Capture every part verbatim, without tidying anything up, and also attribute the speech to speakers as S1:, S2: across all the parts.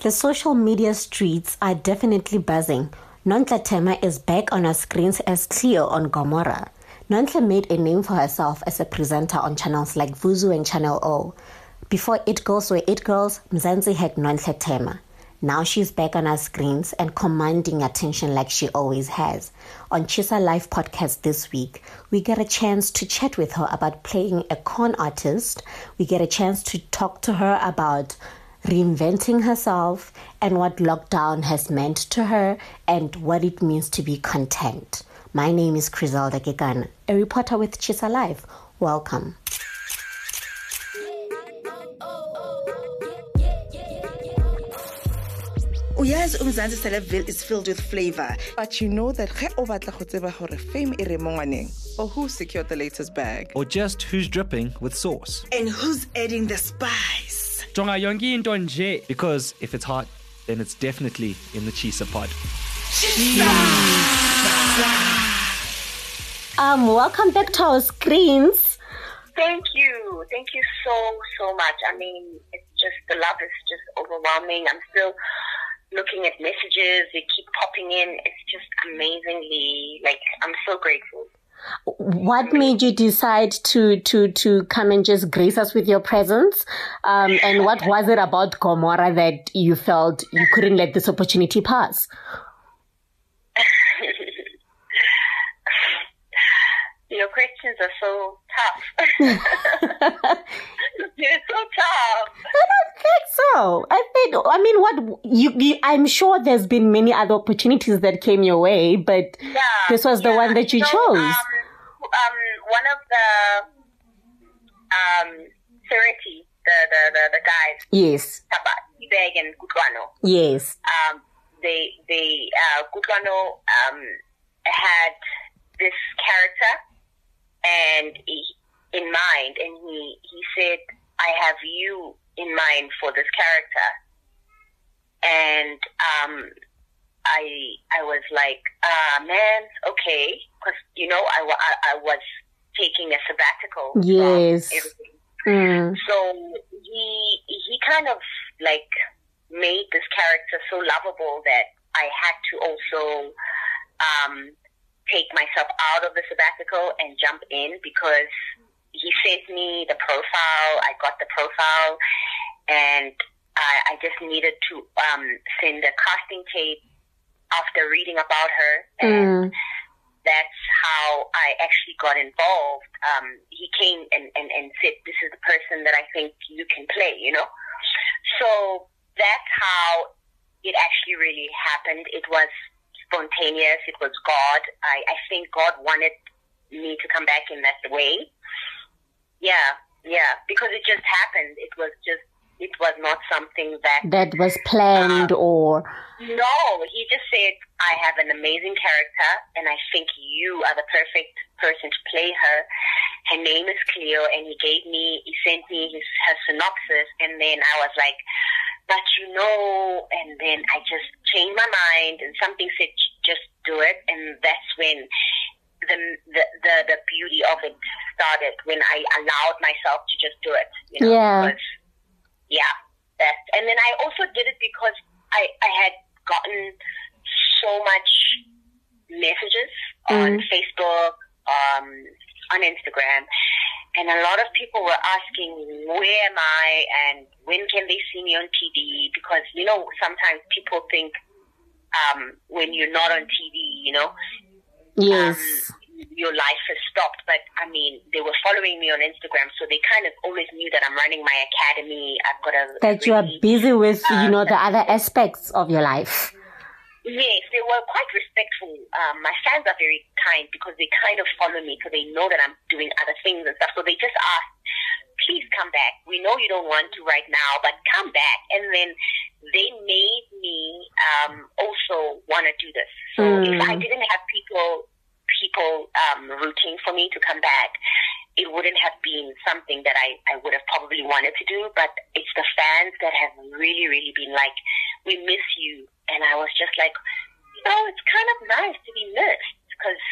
S1: The social media streets are definitely buzzing. Nonhle Thema is back on our screens as Cleo on Gomorrah. Nonhle made a name for herself as a presenter on channels like Vuzu and Channel O. Before It Girls were It Girls, Mzansi had Nonhle Thema. Now she's back on our screens and commanding attention like she always has. On Chisa Live podcast this week, we get a chance to chat with her about playing a con artist. We get a chance to talk to her about reinventing herself and what lockdown has meant to her and what it means to be content. My name is Griselda Gekana, a reporter with Chisa Live. Welcome.
S2: Uyazi uMzansi Celebville is filled with flavor, but you know that ge o batla go tseba hore fame e re mo ngwaneng, or who secured the latest bag,
S3: or just who's dripping with sauce,
S2: and who's adding the spice.
S3: Jonga yonke into nje, because if it's hot, then it's definitely in the Chisa pod.
S1: Um, welcome back to our screens.
S4: Thank you. Thank you so, so much. I mean, it's just, the love is just overwhelming. I'm still looking at messages. They keep popping in. It's just amazingly, like, I'm so grateful.
S1: What made you decide to, to, to come and just grace us with your presence? Um, and what was it about Gomorrah that you felt you couldn't let this opportunity pass?
S4: Your questions are so tough. They're so tough.
S1: I don't think so. I think, I mean, what you, you, I'm sure there's been many other opportunities that came your way, but
S4: yeah,
S1: this was the
S4: yeah.
S1: one that you
S4: so,
S1: chose.
S4: Um, um, one of the um, Sereti, the, the, the, the guys,
S1: yes,
S4: Ibeg and Kutlwano.
S1: Yes.
S4: Um, they, they, uh, Kutlwano um, had this character and he, in mind, and he, he said, I have you in mind for this character. And um, I I was like, ah, man, okay. Because, you know, I, I, I was taking a sabbatical.
S1: Yes.
S4: Mm. So he, he kind of, like, made this character so lovable that I had to also um, take myself out of the sabbatical and jump in, because he sent me the profile. I got the profile, and I, I just needed to um, send a casting tape after reading about her, and mm. that's how I actually got involved. Um, he came and, and, and said, this is the person that I think you can play, you know? So that's how it actually really happened. It was spontaneous. It was God. I, I think God wanted me to come back in that way. Yeah, yeah, because it just happened. It was just, it was not something that...
S1: That was planned uh, or...
S4: No, he just said, I have an amazing character and I think you are the perfect person to play her. Her name is Cleo, and he gave me, he sent me his, her synopsis, and then I was like, but you know, and then I just changed my mind, and something said, just do it, and that's when the the the, the beauty of it started, when I allowed myself to just do it. You know?
S1: Yeah.
S4: Because, yeah. That, and then I also did it because I, I had gotten so much messages mm. on Facebook, um, on Instagram, and a lot of people were asking, where am I and when can they see me on T V? Because, you know, sometimes people think um, when you're not on T V, you know,
S1: yes,
S4: um, your life has stopped. But, I mean, they were following me on Instagram, so they kind of always knew that I'm running my academy. I've got a...
S1: That
S4: really,
S1: you are busy with, uh, you know, the other
S4: yeah.
S1: aspects of your life.
S4: Yes, they were quite respectful. Um, my fans are very kind because they kind of follow me, so they know that I'm doing other things and stuff. So they just asked, please come back. We know you don't want to right now, but come back. And then they made me um, also want to do this. So mm. if I didn't have people people um, rooting for me to come back, it wouldn't have been something that I, I would have probably wanted to do. But it's the fans that have really, really been like, we miss you. And I was just like, you know, it's kind of nice to be missed, because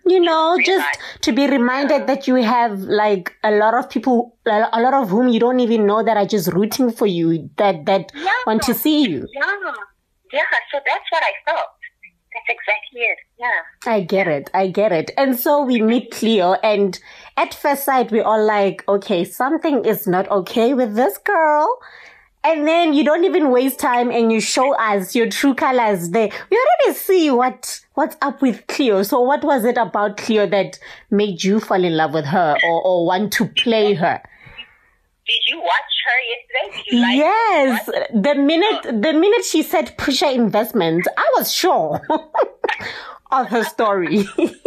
S1: You know, just to be reminded that you have like a lot of people, a lot of whom you don't even know that are just rooting for you, that, that
S4: yeah.
S1: want to see you.
S4: Yeah. Yeah. So that's what I felt. That's exactly it. Yeah.
S1: I get it. I get it. And so we meet Cleo, and at first sight, we're all like, okay, something is not okay with this girl. And then you don't even waste time and you show us your true colors there. We already see what what's up with Cleo. So what was it about Cleo that made you fall in love with her or, or want to play her?
S4: Did you watch her yesterday? Did you like
S1: yes.
S4: her?
S1: The minute the minute she said Pusha Investments, I was sure of her story.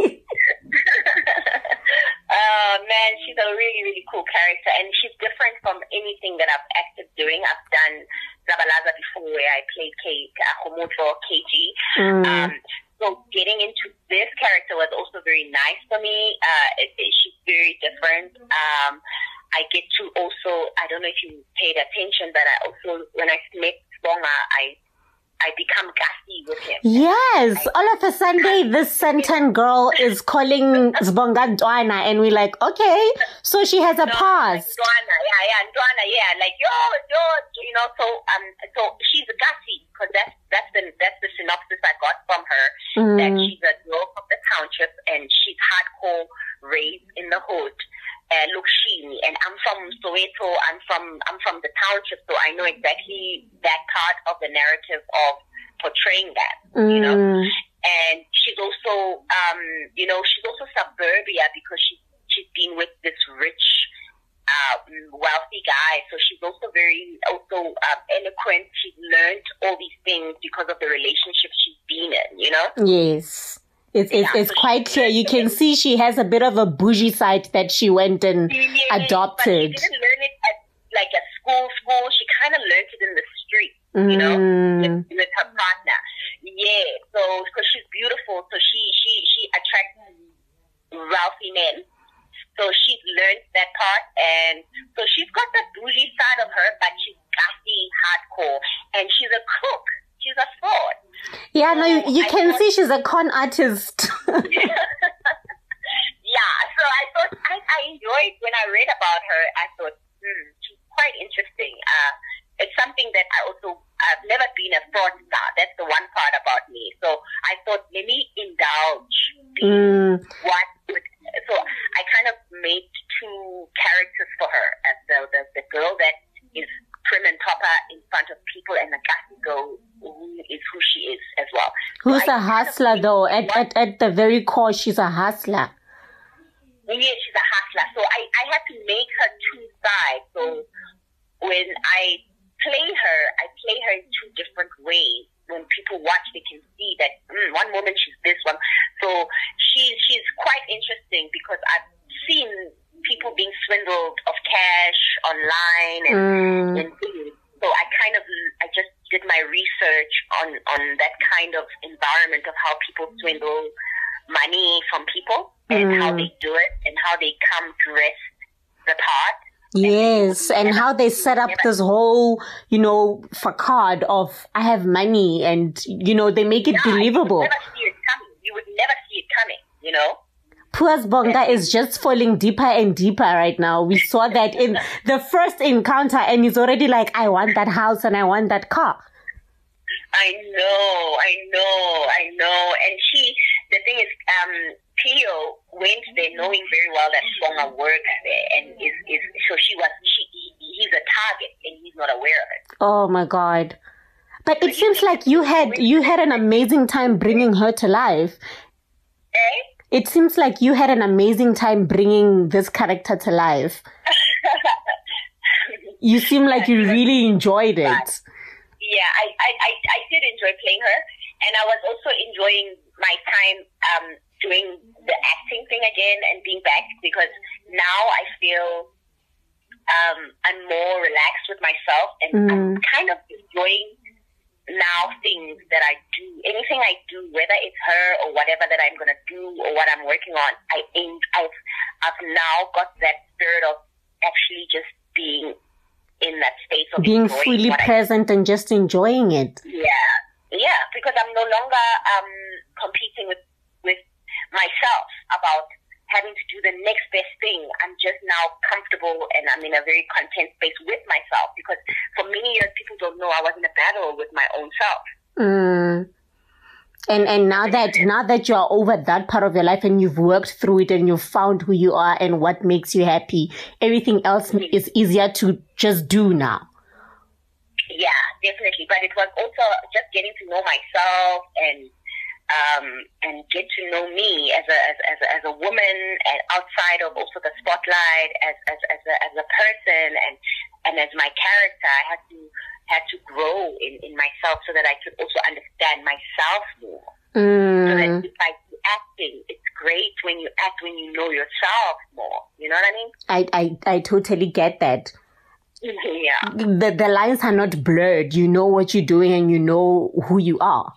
S4: Uh, man, she's a really, really cool character, and she's different from anything that I've acted doing. I've done Zabalaza before, where I played K, Homoto, K G.
S1: Mm.
S4: Um, so getting into this character was also very nice for me. Uh, it, it, she's very different. Um, I get to also, I don't know if you paid attention, but I also, when I met Bonga, I I become gassy with him.
S1: Yes.
S4: I,
S1: all of a Sunday, this Santan girl is calling Zbonga Ndwana, and we're like, okay, so she has a
S4: no,
S1: past.
S4: Ndwana, yeah, yeah, Ndwana, yeah. Like, yo, yo, you know, so um, so she's gassy, because that's, that's, the, that's the synopsis I got from her,
S1: Mm.
S4: that she's a girl from the township, and she's hardcore, raised in the hood. Uh, look, she and I'm from Soweto. I'm from I'm from the township, so I know exactly that part of the narrative of portraying that.
S1: Mm.
S4: You know, and she's also, um, you know, she's also suburbia because she's she's been with this rich, uh, wealthy guy. So she's also very also uh, eloquent. She's learned all these things because of the relationship she's been in. You know.
S1: Yes. It's, it's,
S4: Yeah,
S1: it's
S4: so
S1: quite
S4: she-
S1: clear. You can see she has a bit of a bougie side that she went and
S4: Yes,
S1: adopted.
S4: But she didn't learn it at like at school. School. She kind of learned it in the street. You know,
S1: Mm.
S4: with, with her partner. Yeah. So because she's beautiful, so she she she attracts wealthy men. So she's learned that part, and so she's got the bougie side of her, but she's gassy, hardcore, and she's a cook. She's a fraud.
S1: Yeah, no, you, you
S4: I
S1: can
S4: thought-
S1: see she's a con artist.
S4: Yeah, so I thought I, I enjoyed when I read about her. I thought, hmm, she's quite interesting. Uh, it's something that I also I've never been a fraudster. That's the one part about me. So I thought, let me indulge.
S1: Mm.
S4: What? So I kind of made two characters for her, as the the, the girl that is prim and proper in front of people, and the gassy girl who is who she is as well.
S1: Who's
S4: So I
S1: a
S4: kind of
S1: hustler
S4: made
S1: though? At,
S4: one-
S1: at, at the very core, she's a hustler.
S4: Yeah, she's a hustler. So I, I had to make her two sides. So when I play her, I play her in two different ways. When people watch, they can see that mm, one moment she's this one. So she, she's quite interesting because I've seen people being swindled of cash online and,
S1: Mm.
S4: and things. So I kind of, I just did my research on, on that kind of environment of how people swindle money from people and how
S1: Mm.
S4: they do it and how they come dressed the part.
S1: Yes, and how they set up this whole, you know, facade of I have money, and you know they make it
S4: Yeah,
S1: believable.
S4: You would never see it coming. You would never see it coming, you know?
S1: Poor Zbonga is just falling deeper and deeper right now. We saw that in the first encounter, and he's already like, I want that house and I want that car.
S4: I know, I know, I know. And she, the thing is, um, Cleo went there knowing very well that Bonga works there, and is, is so she was, she, he, he's a target, and he's not aware of it.
S1: Oh my God. But it seems like you had you had an amazing time bringing her to life.
S4: Eh?
S1: It seems like you had an amazing time bringing this character to life. You seem like you really enjoyed it.
S4: Yeah, I, I, I, I did enjoy playing her, and I was also enjoying my time um, doing the acting thing again and being back, because now I feel um, I'm more relaxed with myself, and
S1: Mm.
S4: I'm kind of enjoying now things that I do. Anything I do, whether it's her or whatever that I'm going to do or what I'm working on, I aim, I've, I've now got that spirit of actually just being in that space of
S1: Being
S4: enjoying
S1: fully
S4: what I
S1: present and just enjoying it.
S4: yeah, yeah, because I'm no longer um, competing with, with myself about having to do the next best thing. I'm just now comfortable and I'm in a very content space with myself, because for many years people don't know I was in a battle with my own self.
S1: Mm. And and now that now that you are over that part of your life and you've worked through it and you've found who you are and what makes you happy, everything else mm-hmm. is easier to just do now.
S4: Yeah, definitely. But it was also just getting to know myself and um, and get to know me as a as, as a as a woman, and outside of also the spotlight as as as a, as a person and and as my character. I had to had to grow in, in myself so that I could also understand myself more.
S1: Mm.
S4: So that if I do acting, it's great when you act when you know yourself more. You know what I mean?
S1: I I, I totally get that.
S4: Yeah.
S1: The the lines are not blurred. You know what you're doing and you know who you are.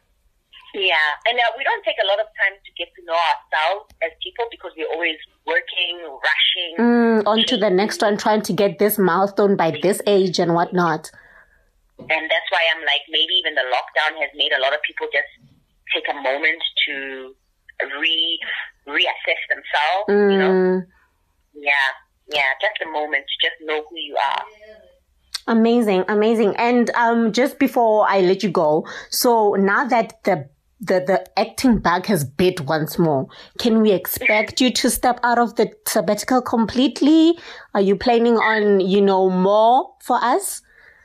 S4: Yeah, and uh, we don't take a lot of time to get to know ourselves as people because we're always working, rushing.
S1: Mm, on to the next one, trying to get this milestone by this age and whatnot.
S4: And that's why I'm like, maybe even the lockdown has made a lot of people just take a moment to re reassess themselves,
S1: mm.
S4: you know? Yeah, yeah, just a moment to just know who you are.
S1: Amazing, amazing. And um, just before I let you go, so now that the the the acting bug has bit once more, can we expect you to step out of the sabbatical completely? Are you planning on, you know, more for us?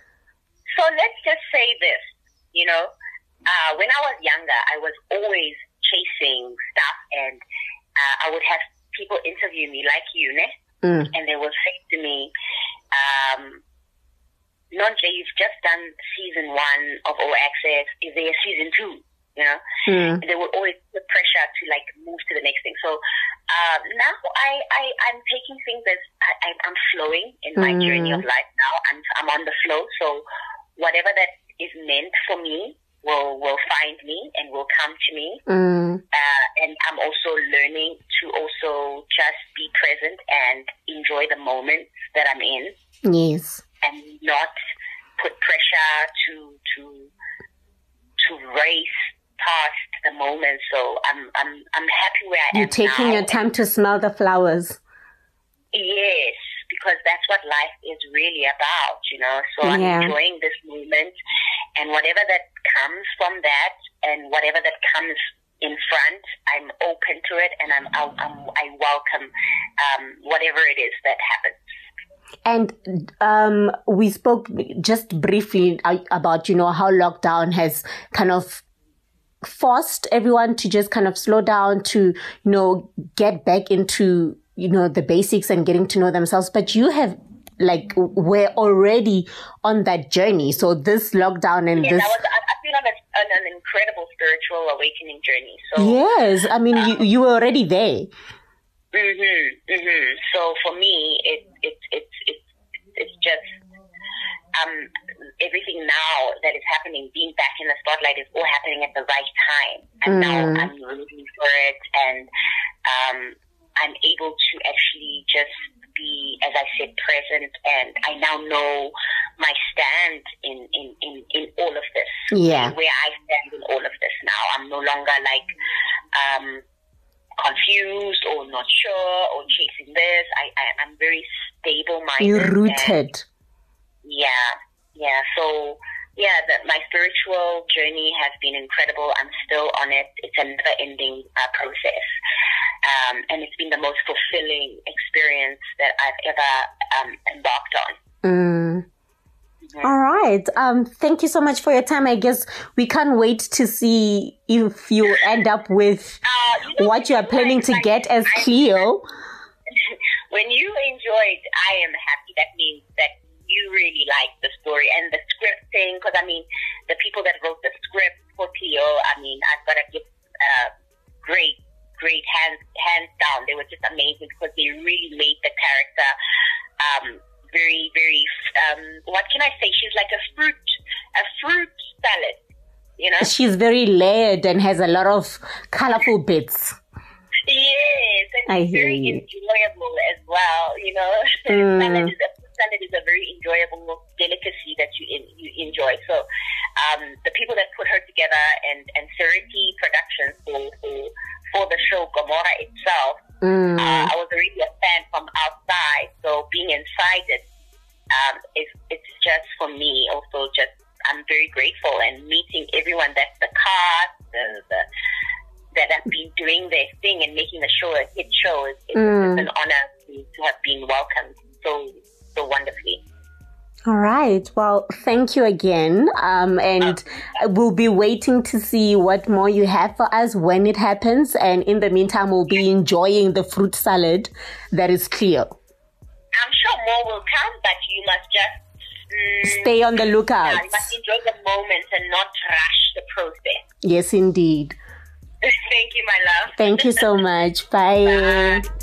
S4: So let's just say this, you know, uh, when I was younger, I was always chasing stuff, and uh, I would have people interview me like you, ne?
S1: Mm.
S4: And they will say to me, um, Nontle, you've just done season one of All Access. Is there a season two? You know,
S1: mm.
S4: and they will always put pressure to like move to the next thing. So uh, now I, I I'm taking things as I, I'm flowing in my
S1: mm.
S4: journey of life. Now I'm I'm on the flow. So whatever that is meant for me will will find me and will come to me.
S1: Mm.
S4: Uh, and I'm also learning to also just be present and enjoy the moments that I'm in.
S1: Yes.
S4: And not put pressure to to to race past the moment. So I'm I'm I'm happy where I
S1: You're
S4: am.
S1: You're taking
S4: now.
S1: your time to smell the flowers.
S4: Yes, because that's what life is really about, you know. So I'm
S1: yeah.
S4: enjoying this moment, and whatever that comes from that, and whatever that comes in front, I'm open to it, and I'm, I'm, I'm I welcome um, whatever it is that happens.
S1: And um, we spoke just briefly about, you know, how lockdown has kind of forced everyone to just kind of slow down, to, you know, get back into, you know, the basics and getting to know themselves. But you have, like, we're already on that journey. So this lockdown and
S4: yes,
S1: this...
S4: I was, I've been on, a, on an incredible spiritual awakening journey. So
S1: yes, I mean, um, you, you were already there.
S4: Mm-hmm, mm-hmm. So for me, it, it, it, it, it's just um, everything now that is happening, being back in the spotlight, is all happening at the right time. And mm. now I'm rooting for it, and um, I'm able to actually just be, as I said, present, and I now know my stand in, in, in, in all of this.
S1: Yeah.
S4: Where I stand in all of this now. I'm no longer like... Um, confused or not sure or chasing this. I, I, I'm very stable-minded.
S1: You're rooted.
S4: And yeah, yeah. So, yeah, the, my spiritual journey has been incredible. I'm still on it. It's a never-ending uh, process. Um, and it's been the most fulfilling experience that I've ever um, embarked on.
S1: Mm. All right. Um, thank you so much for your time. I guess we can't wait to see if you end up with
S4: uh, you know,
S1: what you are planning to
S4: like,
S1: get as
S4: I,
S1: Cleo.
S4: When you enjoyed, I am happy. That means that you really like the story and the script thing. Because, I mean, the people that wrote the script for Cleo, I mean, I've got to give uh, great, great hands, hands down. They were just amazing because they really made the character um, very, very, um, what can I say? She's like a fruit, a fruit salad, you know?
S1: She's very layered and has a lot of colorful bits.
S4: Yes, and
S1: I
S4: it's very
S1: you.
S4: enjoyable as well, you know?
S1: Mm.
S4: Salad, is a, salad is a very enjoyable delicacy that you in, you enjoy. So um, the people that put her together, and, and Seriti Productions for, for, before the show Gomora itself.
S1: Mm.
S4: Uh, I was already a fan from outside, so being inside it, um, is, it's just for me also just, I'm very grateful, and meeting everyone that's the cast, the, the, that have been doing their thing and making the show a hit show is, is,
S1: Mm.
S4: is an honor to have been welcomed so, so wonderfully.
S1: All right. Well, thank you again. Um, and we'll be waiting to see what more you have for us when it happens. And in the meantime, we'll be enjoying the fruit salad that is clear.
S4: I'm sure more will come, but you must just mm,
S1: stay on the lookout.
S4: Yeah, you must enjoy the moment and not rush the process.
S1: Yes, indeed.
S4: Thank you, my love.
S1: Thank you so much. Bye.
S4: Bye.